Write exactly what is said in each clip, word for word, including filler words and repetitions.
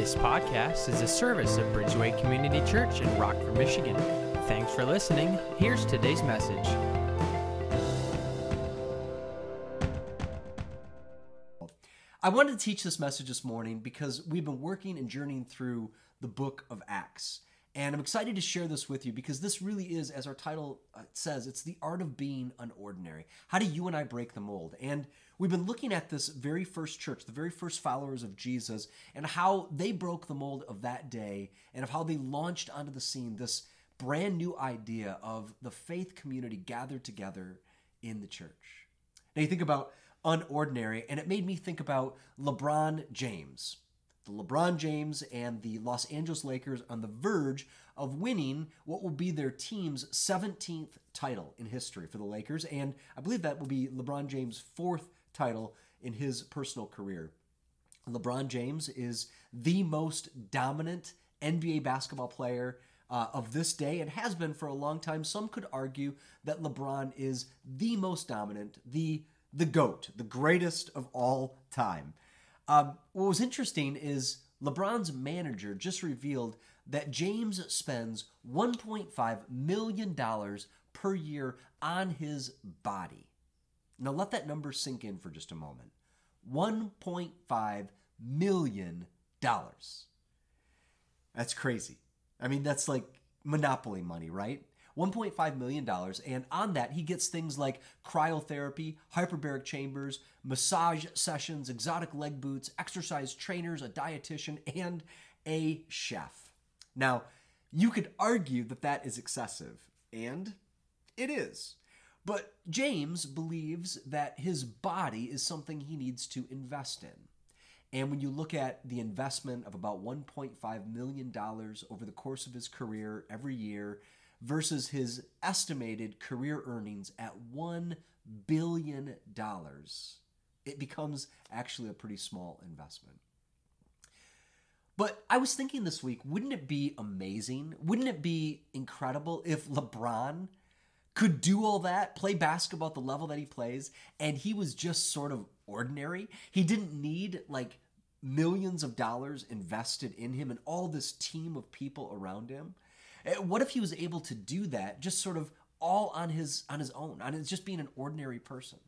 This podcast is a service of Bridgeway Community Church in Rockford, Michigan. Thanks for listening. Here's today's message. I wanted to teach this message this morning because we've been working and journeying through the book of Acts. And I'm excited to share this with you because this really is, as our title says, it's the art of being unordinary. How do you and I break the mold? And we've been looking at this very first church, the very first followers of Jesus, and how they broke the mold of that day and of how they launched onto the scene this brand new idea of the faith community gathered together in the church. Now you think about unordinary, and it made me think about LeBron James. The LeBron James and the Los Angeles Lakers on the verge of winning what will be their team's seventeenth title in history for the Lakers, and I believe that will be LeBron James' fourth title in his personal career. LeBron James is the most dominant N B A basketball player uh, of this day and has been for a long time. Some could argue that LeBron is the most dominant, the, the GOAT, the greatest of all time. Um, what was interesting is LeBron's manager just revealed that James spends one point five million dollars per year on his body. Now let that number sink in for just a moment. one point five million dollars. That's crazy. I mean, that's like monopoly money, right? one point five million dollars, and on that, he gets things like cryotherapy, hyperbaric chambers, massage sessions, exotic leg boots, exercise trainers, a dietitian, and a chef. Now, you could argue that that is excessive, and it is. But James believes that his body is something he needs to invest in. And when you look at the investment of about one point five million dollars over the course of his career every year, versus his estimated career earnings at one billion dollars, it becomes actually a pretty small investment. But I was thinking this week, wouldn't it be amazing? Wouldn't it be incredible if LeBron could do all that, play basketball at the level that he plays, and he was just sort of ordinary? He didn't need like millions of dollars invested in him and all this team of people around him. What if he was able to do that just sort of all on his on his own, on his just being an ordinary person?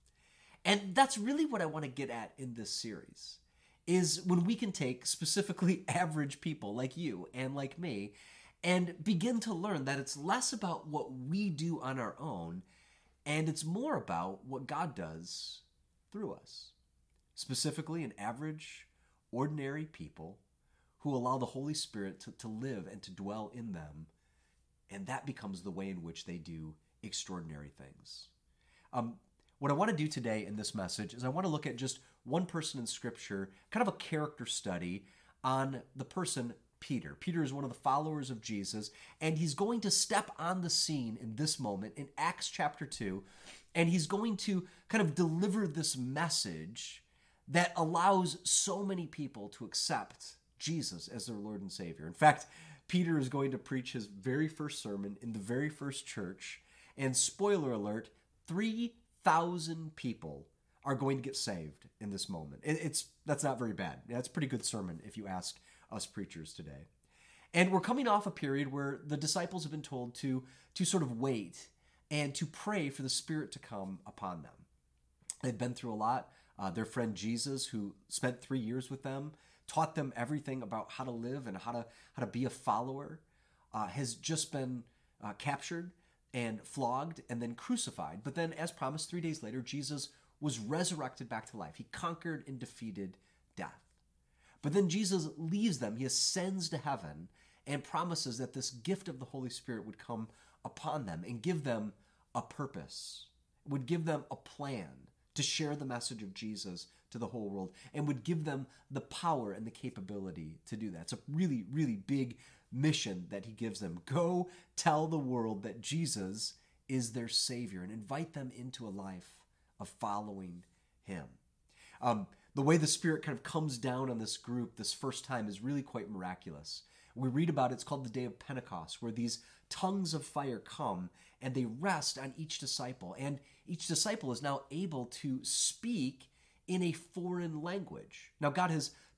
And that's really what I want to get at in this series, is when we can take specifically average people like you and like me and begin to learn that it's less about what we do on our own and it's more about what God does through us. Specifically, an average, ordinary people who allow the Holy Spirit to, to live and to dwell in them, and that becomes the way in which they do extraordinary things. Um, what I want to do today in this message is I want to look at just one person in Scripture, kind of a character study on the person Peter. Peter is one of the followers of Jesus, and he's going to step on the scene in this moment in Acts chapter two, and he's going to kind of deliver this message that allows so many people to accept Jesus as their Lord and Savior. In fact, Peter is going to preach his very first sermon in the very first church, and spoiler alert, three thousand people are going to get saved in this moment. It's that's not very bad. That's a pretty good sermon if you ask us preachers today. And we're coming off a period where the disciples have been told to, to sort of wait and to pray for the Spirit to come upon them. They've been through a lot. Uh, their friend Jesus, who spent three years with them, taught them everything about how to live and how to how to be a follower, uh, has just been uh, captured and flogged and then crucified. But then, as promised, three days later, Jesus was resurrected back to life. He conquered and defeated death. But then Jesus leaves them. He ascends to heaven and promises that this gift of the Holy Spirit would come upon them and give them a purpose, would give them a plan to share the message of Jesus to the whole world, and would give them the power and the capability to do that. It's a really, really big mission that he gives them. Go tell the world that Jesus is their Savior and invite them into a life of following him. Um, the way the Spirit kind of comes down on this group this first time is really quite miraculous. We read about it, it's called the Day of Pentecost, where these tongues of fire come and they rest on each disciple. And each disciple is now able to speak in a foreign language. Now, God has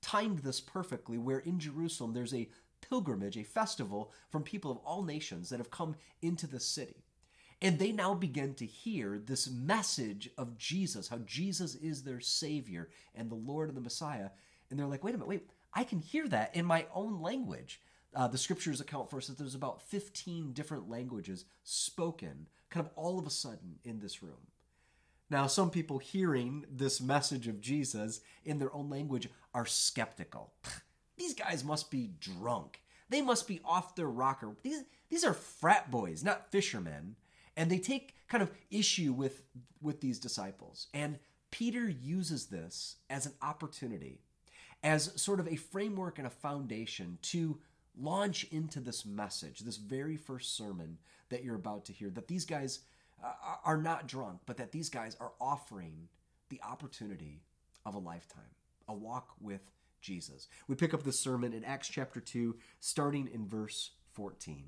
timed this perfectly, where in Jerusalem there's a pilgrimage, a festival from people of all nations that have come into the city. And they now begin to hear this message of Jesus, how Jesus is their Savior and the Lord and the Messiah. And they're like, wait a minute, wait, I can hear that in my own language. Uh, the scriptures account for us that there's about fifteen different languages spoken kind of all of a sudden in this room. Now, some people hearing this message of Jesus in their own language are skeptical. These guys must be drunk. They must be off their rocker. These, these are frat boys, not fishermen. And they take kind of issue with, with these disciples. And Peter uses this as an opportunity, as sort of a framework and a foundation to launch into this message, this very first sermon that you're about to hear, that these guys uh, are not drunk, but that these guys are offering the opportunity of a lifetime, a walk with Jesus. We pick up this sermon in Acts chapter two, starting in verse fourteen.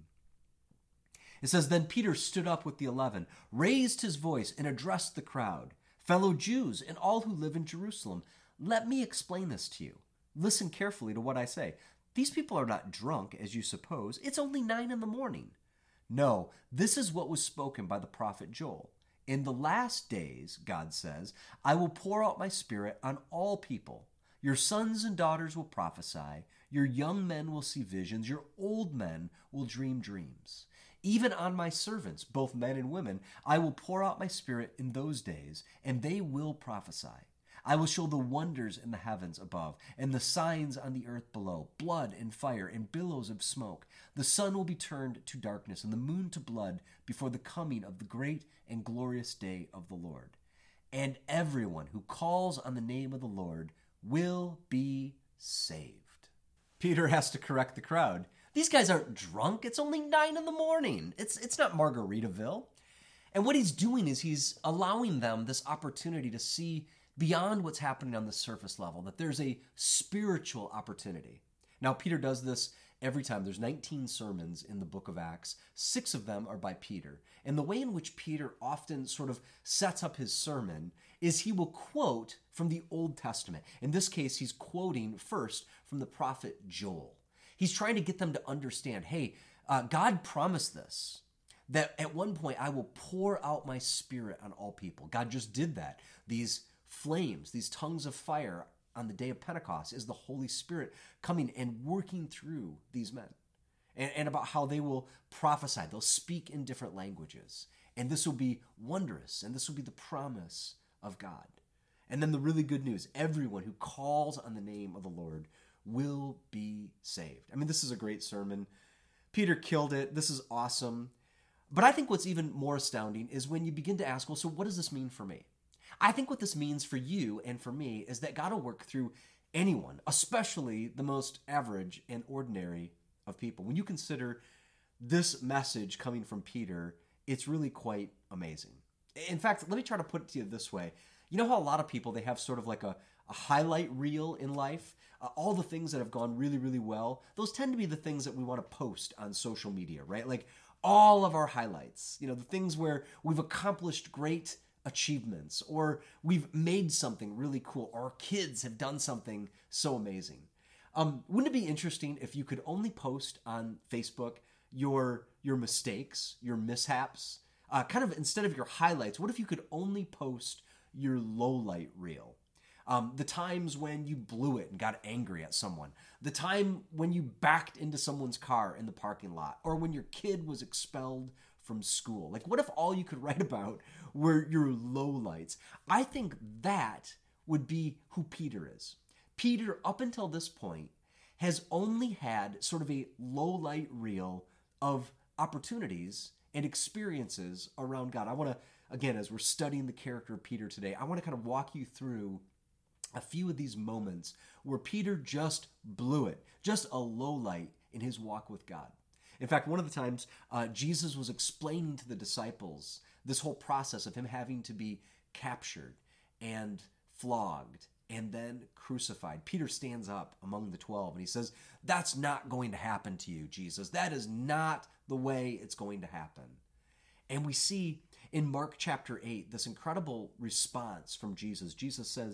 It says, "Then Peter stood up with the eleven, raised his voice, and addressed the crowd. 'Fellow Jews and all who live in Jerusalem, let me explain this to you. Listen carefully to what I say. These people are not drunk, as you suppose. It's only nine in the morning. No, this is what was spoken by the prophet Joel. In the last days, God says, I will pour out my Spirit on all people. Your sons and daughters will prophesy. Your young men will see visions. Your old men will dream dreams. Even on my servants, both men and women, I will pour out my Spirit in those days, and they will prophesy. I will show the wonders in the heavens above and the signs on the earth below, blood and fire and billows of smoke. The sun will be turned to darkness and the moon to blood before the coming of the great and glorious day of the Lord. And everyone who calls on the name of the Lord will be saved." Peter has to correct the crowd. These guys aren't drunk. It's only nine in the morning. It's, it's not Margaritaville. And what he's doing is he's allowing them this opportunity to see beyond what's happening on the surface level, that there's a spiritual opportunity. Now, Peter does this every time. There's nineteen sermons in the book of Acts. Six of them are by Peter. And the way in which Peter often sort of sets up his sermon is he will quote from the Old Testament. In this case, he's quoting first from the prophet Joel. He's trying to get them to understand, hey, uh, God promised this, that at one point I will pour out my Spirit on all people. God just did that. These flames, these tongues of fire on the day of Pentecost is the Holy Spirit coming and working through these men. And, and about how they will prophesy. They'll speak in different languages. And this will be wondrous. And this will be the promise of God. And then the really good news, everyone who calls on the name of the Lord will be saved. I mean, this is a great sermon. Peter killed it. This is awesome. But I think what's even more astounding is when you begin to ask, well, so what does this mean for me? I think what this means for you and for me is that God will work through anyone, especially the most average and ordinary of people. When you consider this message coming from Peter, it's really quite amazing. In fact, let me try to put it to you this way. You know how a lot of people, they have sort of like a, a highlight reel in life? Uh, all the things that have gone really, really well, those tend to be the things that we want to post on social media, right? Like all of our highlights, you know, the things where we've accomplished great achievements, or we've made something really cool, or our kids have done something so amazing. Um, wouldn't it be interesting if you could only post on Facebook your your mistakes, your mishaps, uh, kind of instead of your highlights? What if you could only post your lowlight reel? Um, the times when you blew it and got angry at someone, the time when you backed into someone's car in the parking lot, or when your kid was expelled from school. Like, what if all you could write about were your lowlights? I think that would be who Peter is. Peter, up until this point, has only had sort of a lowlight reel of opportunities and experiences around God. I want to, again, as we're studying the character of Peter today, I want to kind of walk you through a few of these moments where Peter just blew it, just a lowlight in his walk with God. In fact, one of the times uh, Jesus was explaining to the disciples this whole process of him having to be captured and flogged and then crucified. Peter stands up among the twelve and he says, "That's not going to happen to you, Jesus. That is not the way it's going to happen." And we see in Mark chapter eight this incredible response from Jesus. Jesus says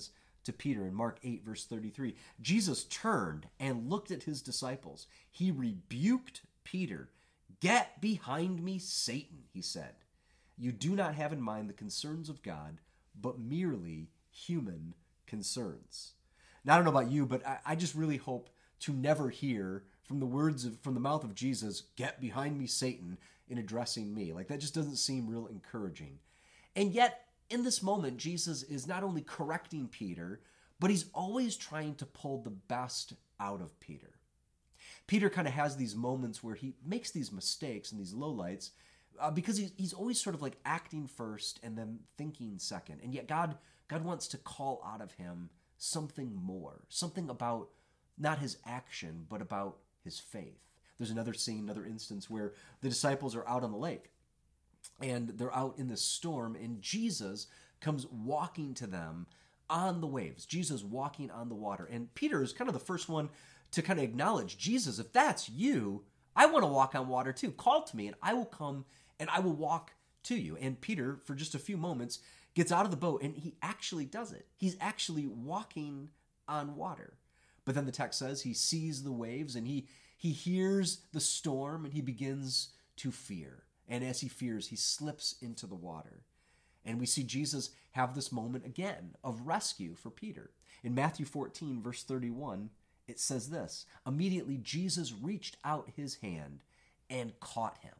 to Peter in Mark eight, verse thirty-three. Jesus turned and looked at his disciples. He rebuked Peter. "Get behind me, Satan," he said. "You do not have in mind the concerns of God, but merely human concerns." Now, I don't know about you, but I, I just really hope to never hear from the words of, from the mouth of Jesus, "Get behind me, Satan," in addressing me. Like, that just doesn't seem real encouraging. And yet, in this moment, Jesus is not only correcting Peter, but he's always trying to pull the best out of Peter. Peter kind of has these moments where he makes these mistakes and these lowlights uh, because he's, he's always sort of like acting first and then thinking second. And yet God, God wants to call out of him something more, something about not his action, but about his faith. There's another scene, another instance where the disciples are out on the lake and they're out in this storm, and Jesus comes walking to them on the waves. Jesus walking on the water. And Peter is kind of the first one to kind of acknowledge, "Jesus, if that's you, I want to walk on water too. Call to me and I will come and I will walk to you." And Peter, for just a few moments, gets out of the boat and he actually does it. He's actually walking on water. But then the text says he sees the waves and he, he hears the storm and he begins to fear. And as he fears, he slips into the water. And we see Jesus have this moment again of rescue for Peter. In Matthew fourteen, verse thirty-one, it says this: "Immediately Jesus reached out his hand and caught him.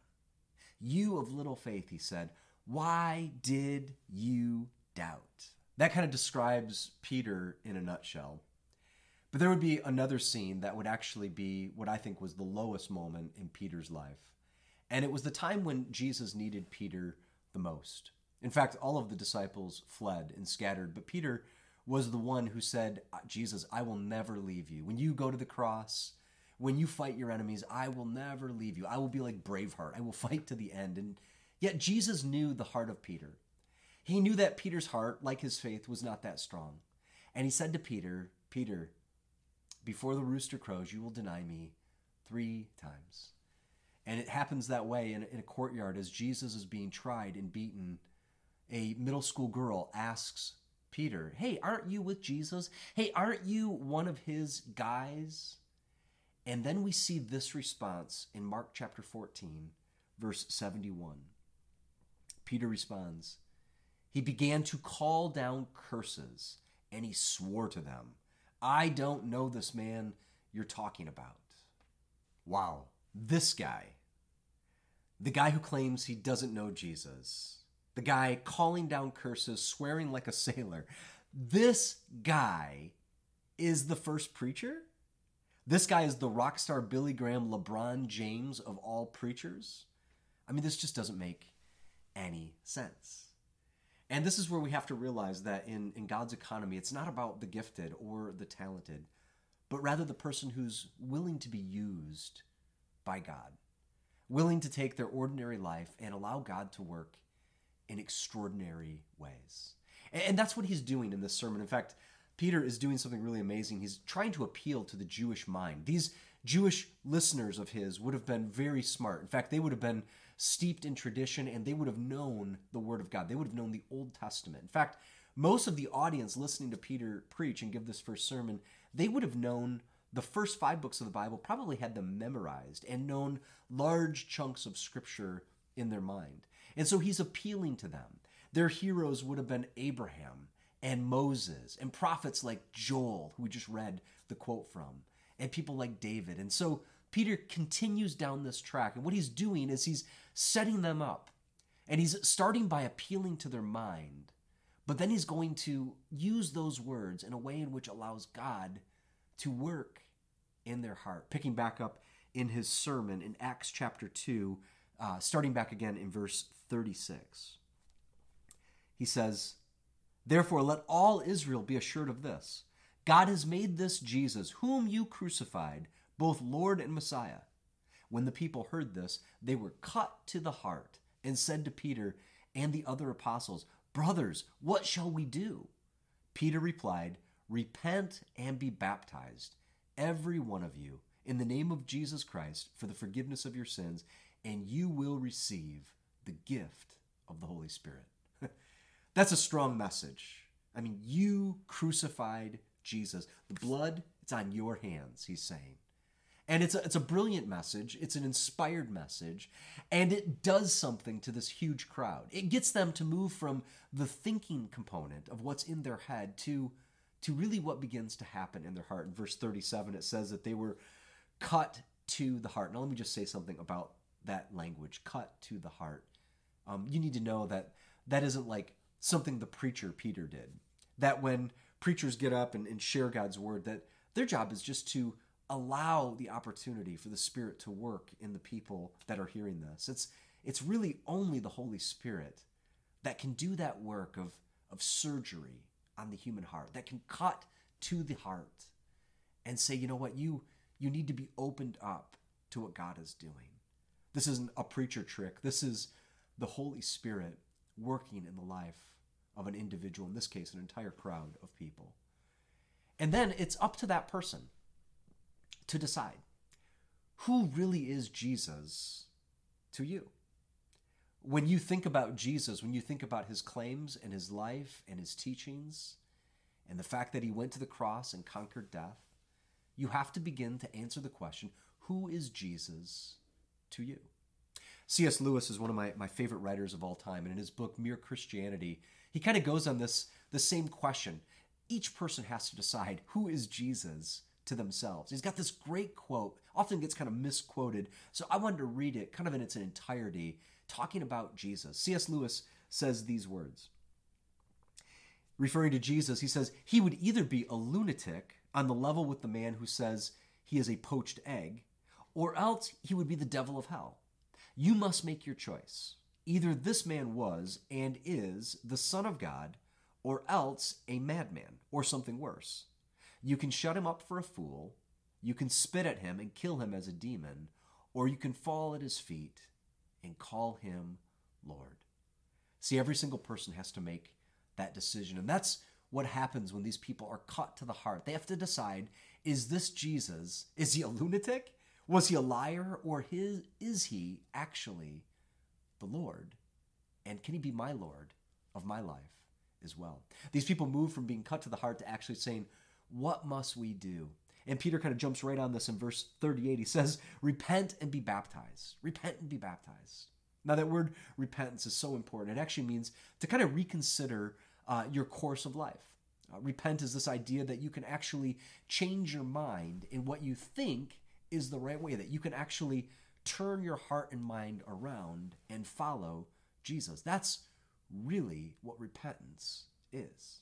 'You of little faith,' he said, 'why did you doubt?'" That kind of describes Peter in a nutshell. But there would be another scene that would actually be what I think was the lowest moment in Peter's life. And it was the time when Jesus needed Peter the most. In fact, all of the disciples fled and scattered, but Peter was the one who said, "Jesus, I will never leave you. When you go to the cross, when you fight your enemies, I will never leave you. I will be like Braveheart. I will fight to the end." And yet Jesus knew the heart of Peter. He knew that Peter's heart, like his faith, was not that strong. And he said to Peter, "Peter, before the rooster crows, you will deny me three times." And it happens that way in, in a courtyard as Jesus is being tried and beaten. A middle school girl asks Peter, "Hey, aren't you with Jesus? Hey, aren't you one of his guys?" And then we see this response in Mark chapter fourteen, verse seventy-one. Peter responds, "He began to call down curses, and he swore to them, 'I don't know this man you're talking about.'" Wow. This guy, the guy who claims he doesn't know Jesus, the guy calling down curses, swearing like a sailor, this guy is the first preacher? This guy is the rock star Billy Graham, LeBron James of all preachers? I mean, this just doesn't make any sense. And this is where we have to realize that in, in God's economy, it's not about the gifted or the talented, but rather the person who's willing to be used by God, willing to take their ordinary life and allow God to work in extraordinary ways. And, and that's what he's doing in this sermon. In fact, Peter is doing something really amazing. He's trying to appeal to the Jewish mind. These Jewish listeners of his would have been very smart. In fact, they would have been steeped in tradition and they would have known the Word of God. They would have known the Old Testament. In fact, most of the audience listening to Peter preach and give this first sermon, they would have known the first five books of the Bible, probably had them memorized and known large chunks of Scripture in their mind. And so he's appealing to them. Their heroes would have been Abraham and Moses and prophets like Joel, who we just read the quote from, and people like David. And so Peter continues down this track. And what he's doing is he's setting them up. And he's starting by appealing to their mind. But then he's going to use those words in a way in which allows God to work in their heart. Picking back up in his sermon in Acts chapter two, uh, starting back again in verse thirty-six. He says, "Therefore let all Israel be assured of this. God has made this Jesus, whom you crucified, both Lord and Messiah." When the people heard this, they were cut to the heart and said to Peter and the other apostles, "Brothers, what shall we do?" Peter replied, "Repent and be baptized, every one of you, in the name of Jesus Christ, for the forgiveness of your sins, and you will receive the gift of the Holy Spirit." That's a strong message. I mean, you crucified Jesus. The blood, it's on your hands, he's saying. And it's a, it's a brilliant message. It's an inspired message. And it does something to this huge crowd. It gets them to move from the thinking component of what's in their head to, to really what begins to happen in their heart. In verse thirty-seven, it says that they were cut to the heart. Now, let me just say something about that language, cut to the heart. Um, you need to know that that isn't like something the preacher Peter did. That when preachers get up and, and share God's word, that their job is just to allow the opportunity for the Spirit to work in the people that are hearing this. It's it's really only the Holy Spirit that can do that work of, of surgery on the human heart, that can cut to the heart and say, you know what, you you need to be opened up to what God is doing. This isn't a preacher trick. This is the Holy Spirit working in the life of an individual, in this case, an entire crowd of people. And then it's up to that person to decide who really is Jesus to you. When you think about Jesus, when you think about his claims and his life and his teachings and the fact that he went to the cross and conquered death, you have to begin to answer the question, who is Jesus to you? C S Lewis is one of my, my favorite writers of all time, and in his book, Mere Christianity, he kind of goes on this the same question. Each person has to decide who is Jesus to themselves. He's got this great quote, often gets kind of misquoted, so I wanted to read it kind of in its entirety, talking about Jesus. C S Lewis says these words. Referring to Jesus, he says, he would either be a lunatic on the level with the man who says he is a poached egg, or else he would be the devil of hell. You must make your choice. Either this man was and is the Son of God, or else a madman, or something worse. You can shut him up for a fool, you can spit at him and kill him as a demon, or you can fall at his feet and call him Lord. See, every single person has to make that decision, and that's what happens when these people are cut to the heart. They have to decide, is this Jesus, is he a lunatic? Was he a liar? Or his, is he actually the Lord? And can he be my Lord of my life as well? These people move from being cut to the heart to actually saying, what must we do? And Peter kind of jumps right on this in verse thirty-eight. He says, repent and be baptized. Repent and be baptized. Now that word repentance is so important. It actually means to kind of reconsider uh, your course of life. Uh, repent is this idea that you can actually change your mind in what you think is the right way, that you can actually turn your heart and mind around and follow Jesus. That's really what repentance is.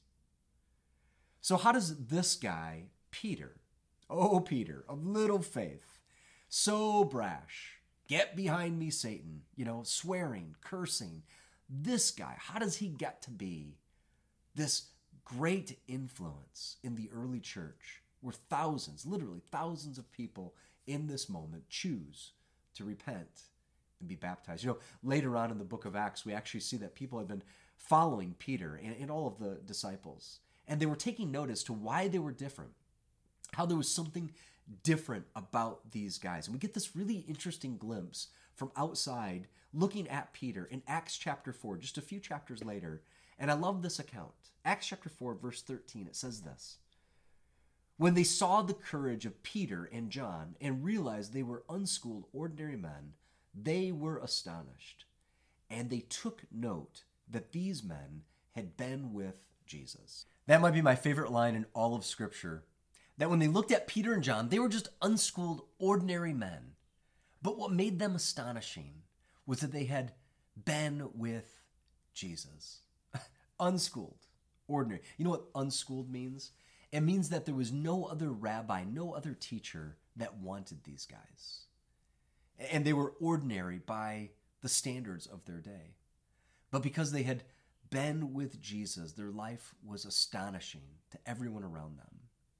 So how does this guy, Peter, oh Peter, of little faith, so brash, get behind me, Satan, you know, swearing, cursing, this guy, how does he get to be this great influence in the early church where thousands, literally thousands of people in this moment choose to repent and be baptized? You know, later on in the book of Acts, we actually see that people had been following Peter and, and all of the disciples, and they were taking notice to why they were different, how there was something different about these guys. And we get this really interesting glimpse from outside looking at Peter in Acts chapter four, just a few chapters later. And I love this account. Acts chapter four, verse thirteen, it says this. When they saw the courage of Peter and John and realized they were unschooled, ordinary men, they were astonished. And they took note that these men had been with Jesus. That might be my favorite line in all of Scripture. That when they looked at Peter and John, they were just unschooled, ordinary men. But what made them astonishing was that they had been with Jesus. Unschooled, ordinary. You know what unschooled means? It means that there was no other rabbi, no other teacher that wanted these guys. And they were ordinary by the standards of their day. But because they had been with Jesus, their life was astonishing to everyone around them.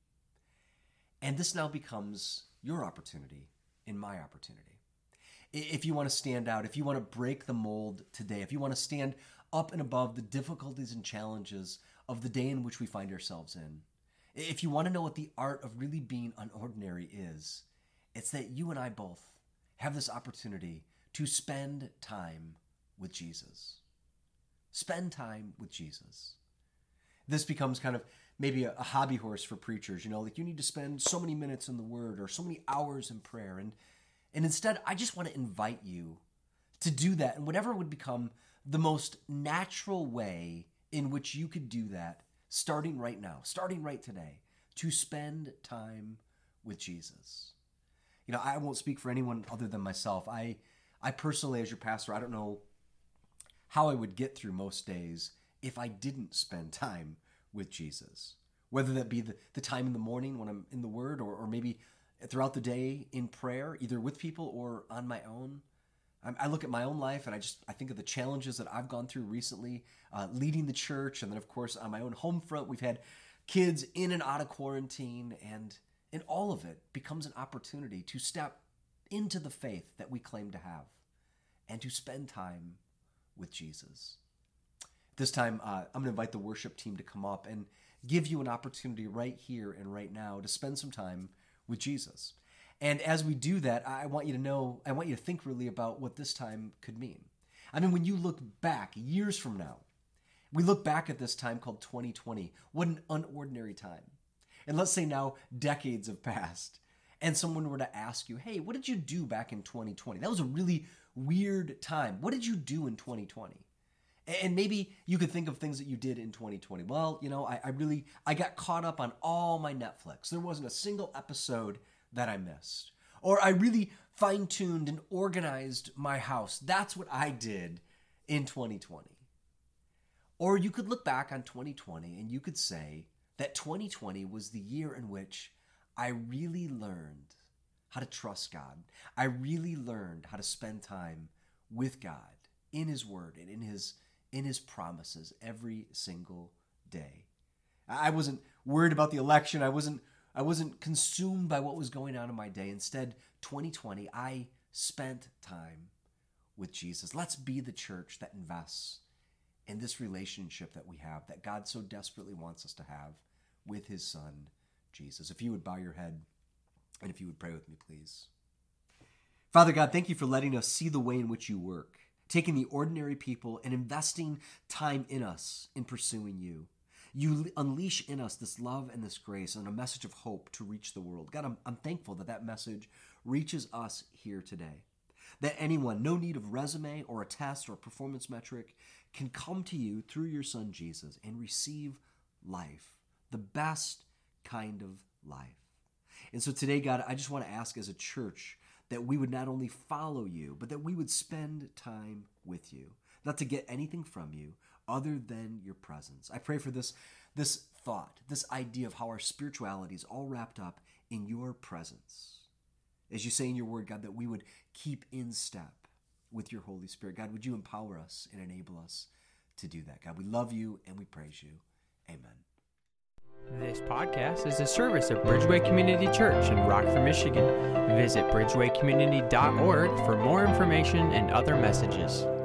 And this now becomes your opportunity and my opportunity. If you want to stand out, if you want to break the mold today, if you want to stand up and above the difficulties and challenges of the day in which we find ourselves in, if you want to know what the art of really being unordinary is, it's that you and I both have this opportunity to spend time with Jesus. Spend time with Jesus. this becomes kind of maybe a, a hobby horse for preachers, you know, like you need to spend so many minutes in the Word or so many hours in prayer. And, and instead, I just want to invite you to do that in whatever would become the most natural way in which you could do that, starting right now, starting right today, to spend time with Jesus. You know, I won't speak for anyone other than myself. I, I personally, as your pastor, I don't know how I would get through most days if I didn't spend time with Jesus. Whether that be the, the time in the morning when I'm in the Word, or, or maybe throughout the day in prayer, either with people or on my own. I, I look at my own life and I just I think of the challenges that I've gone through recently, uh, leading the church, and then of course on my own home front, we've had kids in and out of quarantine, and and all of it becomes an opportunity to step into the faith that we claim to have and to spend time with Jesus. This time, uh, I'm going to invite the worship team to come up and give you an opportunity right here and right now to spend some time with Jesus. And as we do that, I want you to know, I want you to think really about what this time could mean. I mean, when you look back years from now, we look back at this time called twenty twenty. What an unordinary time. And let's say now decades have passed and someone were to ask you, hey, what did you do back in twenty twenty? That was a really weird time. What did you do in twenty twenty? And maybe you could think of things that you did in twenty twenty. Well, you know, I, I really, I got caught up on all my Netflix. There wasn't a single episode that I missed. Or I really fine-tuned and organized my house. That's what I did in twenty twenty. Or you could look back on twenty twenty and you could say that twenty twenty was the year in which I really learned how to trust God. I really learned how to spend time with God in His Word and in His in His promises every single day. I wasn't worried about the election. I wasn't I wasn't consumed by what was going on in my day. Instead, twenty twenty, I spent time with Jesus. Let's be the church that invests in this relationship that we have, that God so desperately wants us to have with His Son, Jesus. If you would bow your head and if you would pray with me, please. Father God, thank you for letting us see the way in which you work, taking the ordinary people and investing time in us in pursuing you. You unleash in us this love and this grace and a message of hope to reach the world. God, I'm, I'm thankful that that message reaches us here today. That anyone, no need of resume or a test or a performance metric, can come to you through your Son Jesus and receive life, the best kind of life. And so today, God, I just want to ask as a church that we would not only follow you, but that we would spend time with you, not to get anything from you other than your presence. I pray for this, this thought, this idea of how our spirituality is all wrapped up in your presence. As you say in your word, God, that we would keep in step with your Holy Spirit. God, would you empower us and enable us to do that? God, we love you and we praise you. Amen. This podcast is a service of Bridgeway Community Church in Rockford, Michigan. Visit bridgeway community dot org for more information and other messages.